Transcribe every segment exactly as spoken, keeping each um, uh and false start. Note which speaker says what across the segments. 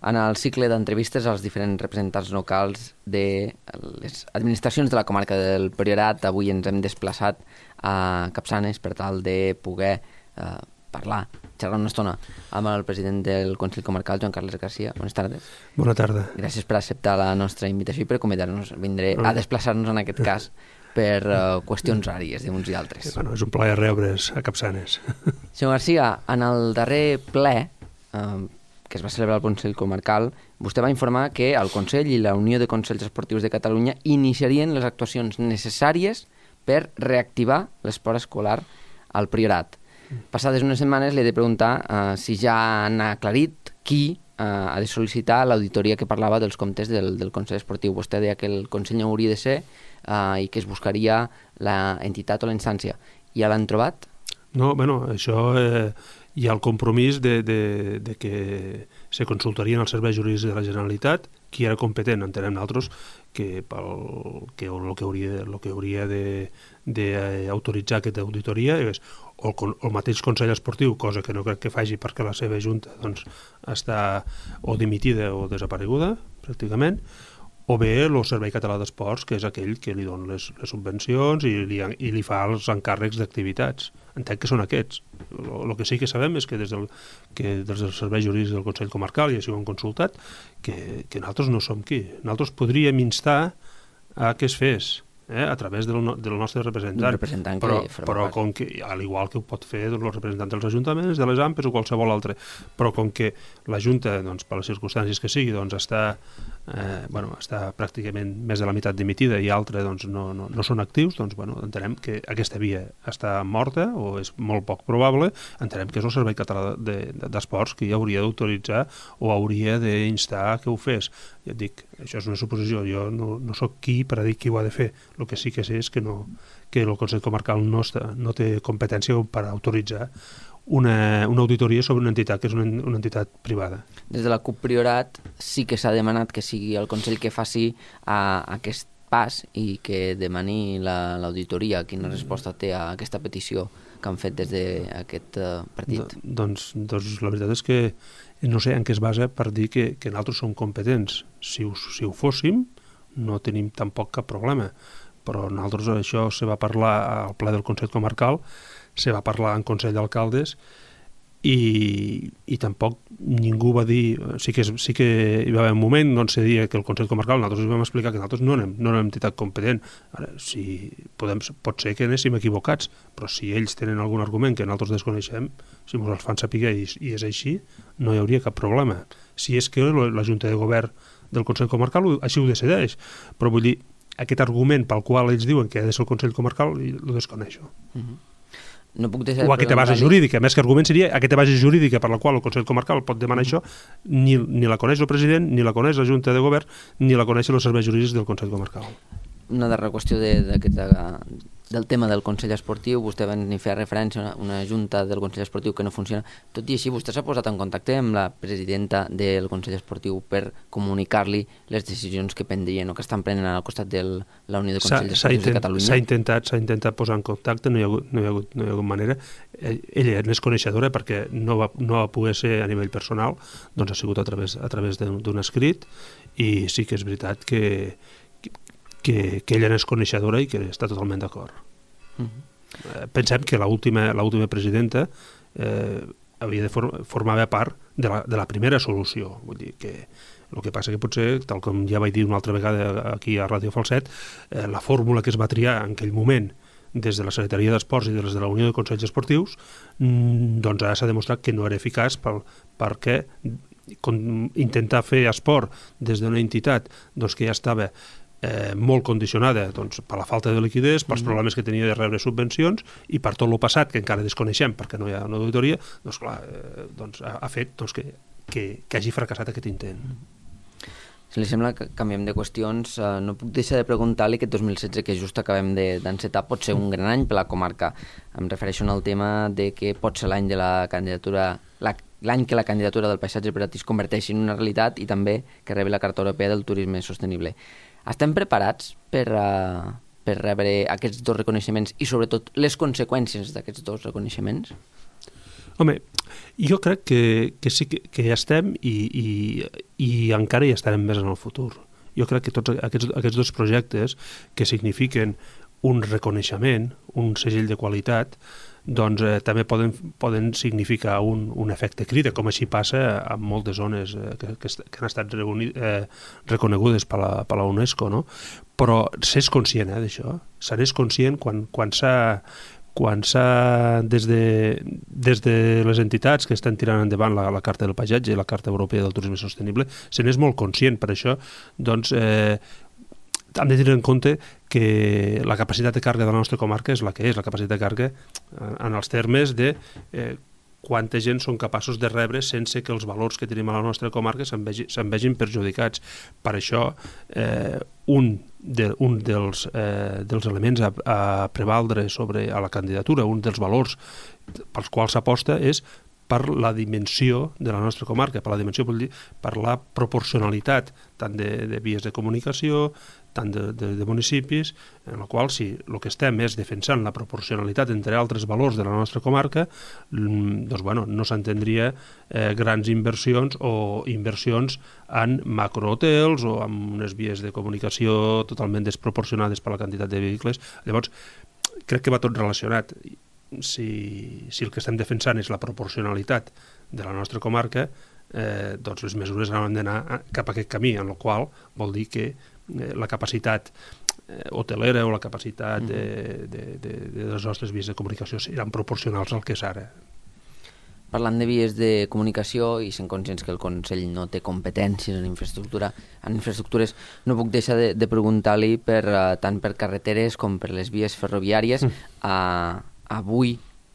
Speaker 1: en el cicle d'entrevistes als diferents representants locals de les administracions de la comarca del Priorat. Avui ens hem desplaçat a Capçanes per tal de poder eh, parlar, xerrar una estona amb el president del Consell Comarcal, Joan Carles Garcia. Bones tardes.
Speaker 2: Bona tarda.
Speaker 1: Gràcies per acceptar la nostra invitació i per convidar-nos. Vindré a desplaçar-nos en aquest cas per uh, qüestions ràries d'uns i altres.
Speaker 2: Bueno, és un plaer reure's a Capçanes.
Speaker 1: Senyor Garcia, en el darrer ple eh, que es va celebrar al Consell Comarcal, vostè va informar que el Consell i la Unió de Consells Esportius de Catalunya iniciarien les actuacions necessàries per reactivar l'esport escolar al Priorat. Passades unes setmanes li he de preguntar uh, si ja han aclarit qui uh, ha de sol·licitar l'auditoria que parlava dels comptes del, del Consell Esportiu. Vostè deia que el Consell no hauria de ser uh, i que es buscaria l'entitat o la instància. Ja l'han trobat?
Speaker 2: No, bueno, això eh, hi ha el compromís de, de, de que se consultarien els serveis jurídics de la Generalitat qui era competent. Entenem nosaltres que, pel, que el que hauria, el que hauria de, de eh, autoritzar aquesta auditoria és o el, el mateix Consell Esportiu, cosa que no crec que faci perquè la seva junta doncs, està o dimitida o desapareguda, pràcticament, o bé el Servei Català d'Esports, que és aquell que li dona les, les subvencions i li, i li fa els encàrrecs d'activitats. Entenc que són aquests. El que sí que sabem és que des del, que des dels serveis jurídics del Consell Comarcal, i així ho hem consultat, que, que nosaltres no som qui. Nosaltres podríem instar a que es fes, eh, a través del, del nostre representant,
Speaker 1: representant
Speaker 2: però,
Speaker 1: que
Speaker 2: però com que, al igual que ho pot fer doncs, els representants dels ajuntaments, de les A M P s o qualsevol altre, però com que la Junta, doncs, per les circumstàncies que sigui, doncs, està, eh, bueno, està pràcticament més de la meitat dimitida i altre doncs, no, no, no són actius, doncs bueno, entenem que aquesta via està morta o és molt poc probable. Entenem que és el Servei Català d'Esports de, de, qui hauria d'autoritzar o hauria d'instar que ho fes. Ja et dic, això és una suposició, jo no, no sóc qui per a dir qui ho ha de fer. El que sí que sé és que, no, que el Consell Comarcal no, està, no té competència per autoritzar una, una auditoria sobre una entitat que és una, una entitat privada.
Speaker 1: Des de la CUP Priorat sí que s'ha demanat que sigui el Consell que faci a, aquest pas i que demani l'auditoria. La, Quina resposta té a aquesta petició que han fet des d'aquest uh, partit?
Speaker 2: Do, doncs, doncs la veritat és que no sé en què es basa per dir que, que nosaltres som competents. Si ho, si ho fóssim, no tenim tampoc cap problema. Però nosaltres això se va parlar al ple del Consell Comarcal, se va parlar en Consell d'Alcaldes i, i tampoc ningú va dir, sí que, sí que hi va haver un moment on se deia que el Consell Comarcal, nosaltres vam explicar que nosaltres no anem, no anem entitat competent. Ara, si podem, pot ser que anéssim equivocats, però si ells tenen algun argument que nosaltres desconeixem, si ens els fan saber i, i és així, no hi hauria cap problema. Si és que la Junta de Govern del Consell Comarcal així ho decideix, però vull dir, aquest argument pel qual ells diuen que ha de ser el Consell Comarcal, el desconeixo.
Speaker 1: Uh-huh. No puc deixar
Speaker 2: o aquesta base jurídica, més que argument seria aquesta base jurídica per la qual el Consell Comarcal pot demanar uh-huh. això, ni, ni la coneix el president, ni la coneix la Junta de Govern, ni la coneixen els serveis jurídics del Consell Comarcal.
Speaker 1: Una darrera qüestió de, de, de, del tema del Consell Esportiu. Vostè va fer referència a una, una junta del Consell Esportiu que no funciona. Tot i així, vostè s'ha posat en contacte amb la presidenta del Consell Esportiu per comunicar-li les decisions que prendrien o que estan prenent al costat de la Unió de Consells Esportius de Catalunya?
Speaker 2: S'ha intentat, s'ha intentat posar en contacte, no hi ha hagut, no hi ha hagut, no hi ha hagut manera. Ella és coneixedora perquè no va, no va poder ser a nivell personal, doncs ha sigut a través, a través d'un escrit, i sí que és veritat que Que, que ella n'és coneixedora i que està totalment d'acord. Uh-huh. eh, pensem que l'última l'última presidenta eh, havia de for formava part de la, de la primera solució. Vull dir que el que passa que potser, tal com ja vaig dir una altra vegada aquí a Ràdio Falset, eh, la fórmula que es va triar en aquell moment des de la Secretaria d'Esports i des de la Unió de Consells Esportius, mmm, doncs ara s'ha demostrat que no era eficaç pel, perquè intentar fer esport des d'una entitat doncs, que ja estava Eh, molt condicionada doncs, per la falta de liquiditat, pels problemes que tenia de rebre subvencions i per tot el passat que encara desconeixem perquè no hi ha una auditoria, doncs clar, eh, doncs, ha, ha fet doncs, que, que, que hagi fracassat aquest intent.
Speaker 1: Si li sembla que canviem de qüestions, eh, no puc deixar de preguntar-li aquest dos mil setze que just acabem d'encetar de, pot ser un gran any per la comarca. Em refereixo al tema de que pot ser l'any de la candidatura, l'any que la candidatura del paisatge privat es converteixi en una realitat i també que rebi la Carta Europea del Turisme Sostenible. Estem preparats per, uh, per rebre aquests dos reconeixements i sobretot les conseqüències d'aquests dos reconeixements?
Speaker 2: Home, jo crec que, que sí que, que ja estem i, i, i encara hi estarem més en el futur. Jo crec que tots aquests, aquests dos projectes que signifiquen un reconeixement, un segell de qualitat, doncs eh, també poden, poden significar un, un efecte crida, com així passa en moltes zones eh, que, que, que han estat reuni, eh, reconegudes per la, per la UNESCO, no? Però s'és conscient eh, d'això, se n'és conscient quan, quan s'ha quan s'ha, des de, des de les entitats que estan tirant endavant la, la Carta del Paisatge i la Carta Europea del Turisme Sostenible, se n'és molt conscient. Per això, doncs, eh, hem de tenir en compte que la capacitat de càrrega de la nostra comarca és la que és, la capacitat de càrrega en els termes de eh, quanta gent són capaços de rebre sense que els valors que tenim a la nostra comarca se'n vegi, se'n vegin perjudicats. Per això, eh, un, de, un dels, eh, dels elements a, a prevaldre sobre a la candidatura, un dels valors pels quals s'aposta és per la dimensió de la nostra comarca, per la dimensió, vull dir, per la proporcionalitat tant de, de vies de comunicació, tant de, de, de municipis, en la qual si el que estem és defensant la proporcionalitat entre altres valors de la nostra comarca, doncs bueno, no s'entendria eh, grans inversions o inversions en macrohotels o en unes vies de comunicació totalment desproporcionades per la quantitat de vehicles. Llavors, crec que va tot relacionat. Si, si el que estem defensant és la proporcionalitat de la nostra comarca, eh, doncs les mesures han d'anar cap a aquest camí, en el qual vol dir que eh, la capacitat eh, hotelera o la capacitat de, de, de, de les nostres vies de comunicació seran proporcionals al que és ara.
Speaker 1: Parlant de vies de comunicació i sent conscients que el Consell no té competències en infraestructura, en infraestructures, no puc deixar de, de preguntar-li per, uh, tant per carreteres com per les vies ferroviàries. Mm. Uh, avui,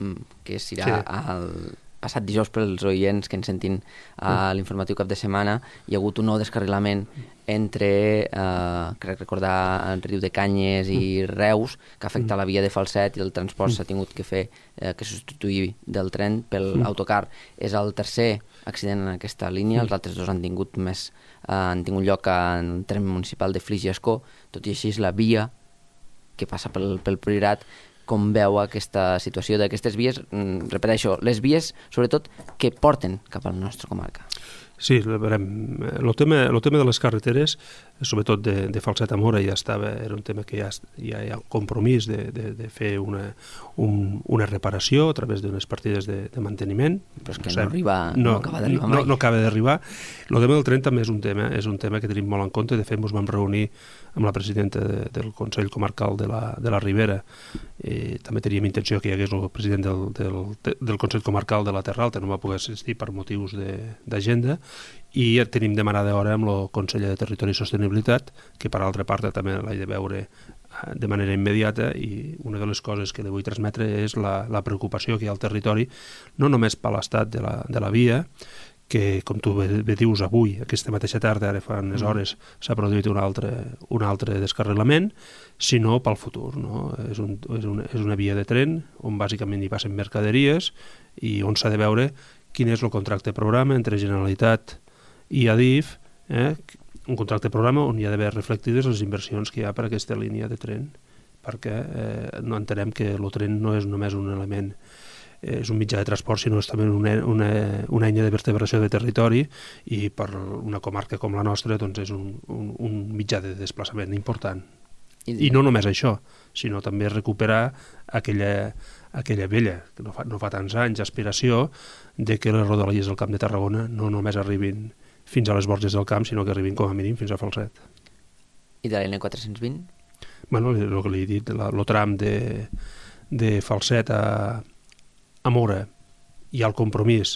Speaker 1: que serà sí. el passat dijous pels oients que ens sentin a mm. l'informatiu cap de setmana, hi ha hagut un nou descarrilament entre, eh, crec recordar, el Riu de Canyes i Reus, que afecta mm. la via de Falset, i el transport mm. s'ha tingut que fer, eh, que substituir del tren pel mm. autocar. És el tercer accident en aquesta línia, mm. els altres dos han tingut més, eh, han tingut lloc en el tren municipal de Flix i Ascó. Tot i així, la via que passa pel, pel Priorat, com veu aquesta situació d'aquestes vies, repeteixo, les vies, sobretot, que porten cap a la nostra comarca?
Speaker 2: Sí, veurem. El tema, el tema de les carreteres, sobretot de, de Falset a Móra, ja estava, era un tema que ja, ja hi ha compromís de, de, de fer una, un, una reparació a través d'unes partides de, de manteniment.
Speaker 1: Però és que no, arriba, no, no acaba d'arribar mai.
Speaker 2: No, no acaba d'arribar. El tema del tren també és un tema, és un tema que tenim molt en compte. De fet, ens vam reunir amb la presidenta de, del Consell Comarcal de la, de la Ribera. Eh, també teníem intenció que hi hagués el president del, del, del Consell Comarcal de la Terra Alta, no va poder assistir per motius d'agenda, i ja tenim demanada hora amb el conseller de Territori i Sostenibilitat, que per altra part també l'he de veure de manera immediata, i una de les coses que li vull transmetre és la, la preocupació que hi ha al territori, no només per l'estat de, la, de la via, que, com tu bé, bé dius, avui, aquesta mateixa tarda, ara fa unes hores, s'ha produït un altre, un altre descarrilament, sinó pel futur. No? És, un, és, una, és una via de tren on bàsicament hi passen mercaderies i on s'ha de veure quin és el contracte programa entre Generalitat i Adif, eh? un contracte programa on hi ha d'haver reflectides les inversions que hi ha per a aquesta línia de tren, perquè eh, no entenem que el tren no és només un element, eh, és un mitjà de transport, sinó és també una, una, una eina de vertebració de territori, i per una comarca com la nostra doncs és un, un, un mitjà de desplaçament important. I, I no només això, sinó també recuperar aquella, aquella vella, que no fa, no fa tants anys, aspiració de que les rodalies del Camp de Tarragona no només arribin fins a les Borges del Camp, sinó que arribin com a mínim fins a Falset.
Speaker 1: I de l'N quatre-cents vint?
Speaker 2: Bueno, el que li he dit, el tram de, de Falset a, a Móra, hi ha el compromís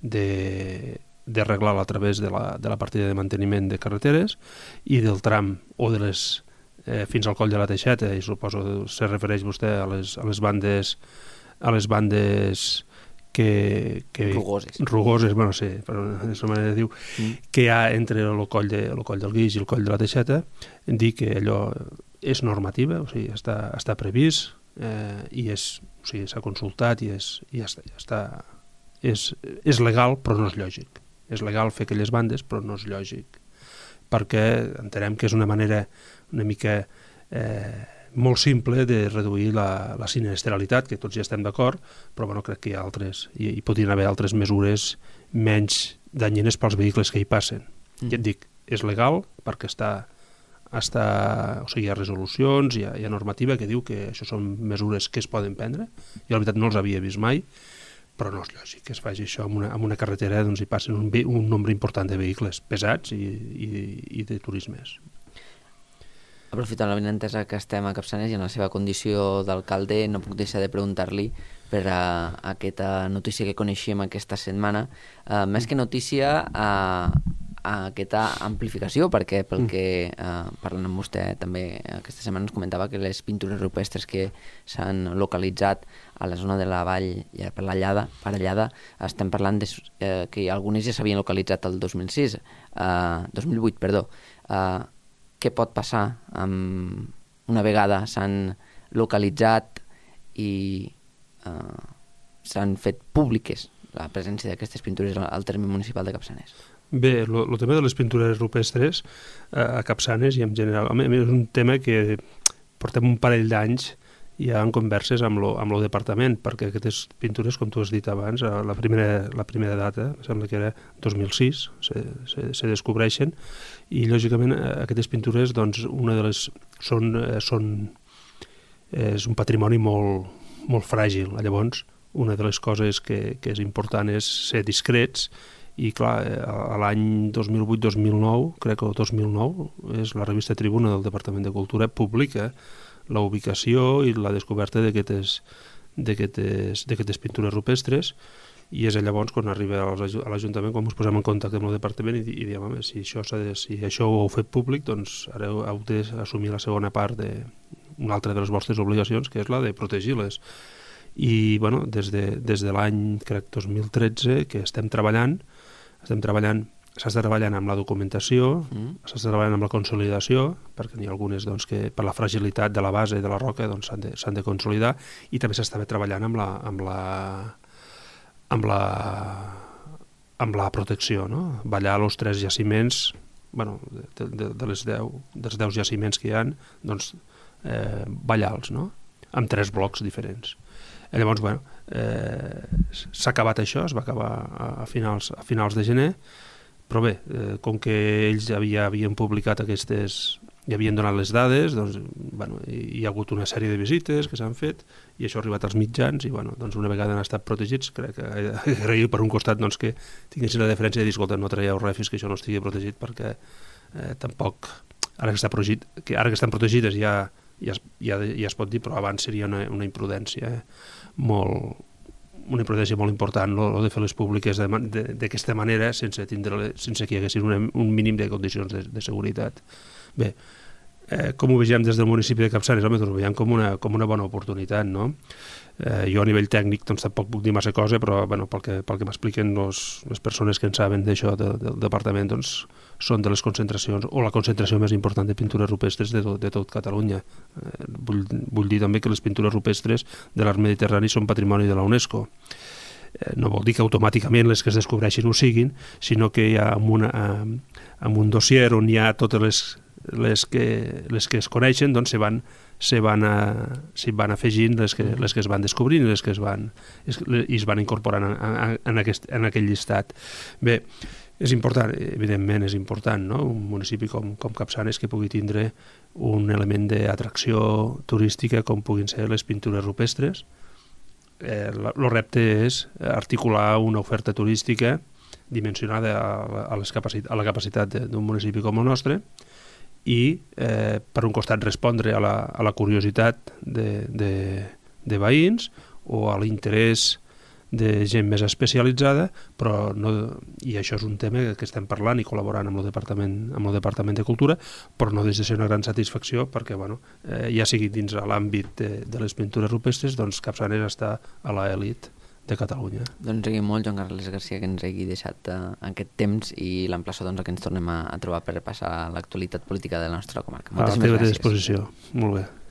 Speaker 2: de d'arreglar-la a través de la, de la partida de manteniment de carreteres, i del tram o de les eh, fins al Coll de la Teixeta, i suposo se refereix vostè a les, a les bandes a les bandes que, que
Speaker 1: rugoses,
Speaker 2: rugoses bueno, sí, però és una manera de dir, mm. que hi ha entre el coll, de, el coll del Guix i el Coll de la Teixeta, dir que allò és normativa, o sigui, està, està previst, eh, i és, o sigui, s'ha consultat i, és, i ja està, ja està és, és legal, però no és lògic. És legal fer aquelles bandes, però no és lògic, perquè entenem que és una manera una mica eh, molt simple de reduir la, la sinistralitat, que tots ja estem d'acord, però bueno, crec que hi ha altres, i, i podrien haver altres mesures menys danyines pels vehicles que hi passen. Mm. Ja et dic, és legal perquè està, està o sigui, hi ha resolucions, hi ha, hi ha normativa que diu que això són mesures que es poden prendre. Jo la veritat no els havia vist mai, però no és lògic que es faci això amb una, amb una carretera on doncs, hi passen un, un nombre important de vehicles pesats i, i, i de turismes.
Speaker 1: Aprofitant la benentesa que estem a Capçanes i en la seva condició d'alcalde, no puc deixar de preguntar-li per a, a aquesta notícia que coneixíem aquesta setmana, uh, més que notícia a, a aquesta amplificació, perquè pel que uh, parlant amb vostè també aquesta setmana ens comentava que les pintures rupestres que s'han localitzat a la zona de la vall ja per la Llada, Parellada, estem parlant de, uh, que algunes ja s'havien localitzat el dos mil sis, uh, dos mil vuit, perdó. Uh, què pot passar amb una vegada s'han localitzat i eh, s'han fet públiques la presència d'aquestes pintures al terme municipal de Capçanes?
Speaker 2: Bé, el tema de les pintures rupestres eh, a Capçanes i en general home, és un tema que portem un parell d'anys ja en converses amb lo, amb lo departament, perquè aquestes pintures, com tu has dit abans, la primera, la primera data, sembla que era dos mil sis, se, se, se descobreixen, i lògicament aquestes pintures, doncs, una de les són, són és un patrimoni molt, molt fràgil. Llavors, una de les coses que, que és important és ser discrets, i clar, a l'any dos mil vuit dos mil nou, crec que el dos mil nou, és la revista Tribuna del Departament de Cultura, publica la ubicació i la descoberta d'aquestes d'aquestes pintures rupestres, i és llavors quan arriba a l'Ajuntament, quan ens posem en contacte amb el departament i, i diem, home, si això, de, si això ho heu fet públic, doncs ara heu d'assumir la segona part d'una altra de les vostres obligacions, que és la de protegir-les. I bueno, des de, des de l'any, crec, dos mil tretze, que estem treballant, estem treballant s'està treballant amb la documentació, mm. s'està treballant amb la consolidació, perquè n'hi ha algunes doncs, que per la fragilitat de la base de la roca doncs, s'han de, s'han de consolidar, i també s'està treballant amb la, amb la, amb la, amb la protecció, no? Ballar els tres jaciments, bueno, de, de, de les deu, dels deu jaciments que hi ha, doncs, eh, ballar-los, no? Amb tres blocs diferents. I llavors, bueno, eh, s'ha acabat això, es va acabar a finals, a finals de gener, però bé, eh, com que ells ja havia, havien publicat aquestes, ja havien donat les dades, doncs, bueno, hi ha hagut una sèrie de visites que s'han fet i això ha arribat als mitjans i bueno, doncs una vegada han estat protegits, crec que agraïu per un costat doncs, que tinguessin la deferència de dir, escolta, no traieu res fins que això no estigui protegit perquè eh, tampoc, ara que, està protegit, que ara que estan protegides ja, ja, ja, ja es pot dir, però abans seria una, una imprudència eh, molt una imprudència molt important, no? De fer les públiques d'aquesta manera sense, tindre, sense que hi haguessin un, un mínim de condicions de, de seguretat. Bé, eh, com ho vegem des del municipi de Capçanes? Home, doncs ho veiem com una, com una bona oportunitat, no? Eh, jo a nivell tècnic doncs, tampoc puc dir massa cosa, però bueno, pel que, pel que m'expliquen les persones que en saben d'això de, del departament, doncs, són de les concentracions, o la concentració més important de pintures rupestres de tot, de tot Catalunya. Eh, vull, vull dir també que les pintures rupestres de l'art mediterrani són patrimoni de la UNESCO. Eh, no vol dir que automàticament les que es descobreixin ho siguin, sinó que hi ha amb, una, amb un dossier on hi ha totes les, les, que, les que es coneixen, doncs se van se van, a, se van afegint les que, les que es van descobrint i les que es van, es, i es van incorporant en, en, aquest, en aquell llistat. Bé, és important, evidentment és important, no? Un municipi com, com Capçanes que pugui tindre un element d'atracció turística com puguin ser les pintures rupestres. Eh, el repte és articular una oferta turística dimensionada a, a, les capacit a la capacitat d'un municipi com el nostre, i eh, per un costat respondre a la, a la curiositat de, de, de veïns o a l'interès de gent més especialitzada, però no, i això és un tema que estem parlant i col·laborant amb el Departament, amb el Departament de Cultura, però no deixa de ser una gran satisfacció perquè bueno, eh, ja sigui dins l'àmbit de, de les pintures rupestres, doncs Capçanes està a l'elit de Catalunya.
Speaker 1: Doncs agraïm molt, Joan Carles Garcia, que ens hagi deixat uh, aquest temps i l'emplaçó doncs, que ens tornem a, a trobar per repassar l'actualitat política de la nostra comarca. Moltíssimes
Speaker 2: gràcies. A la teva
Speaker 1: gràcies.
Speaker 2: disposició. Molt bé.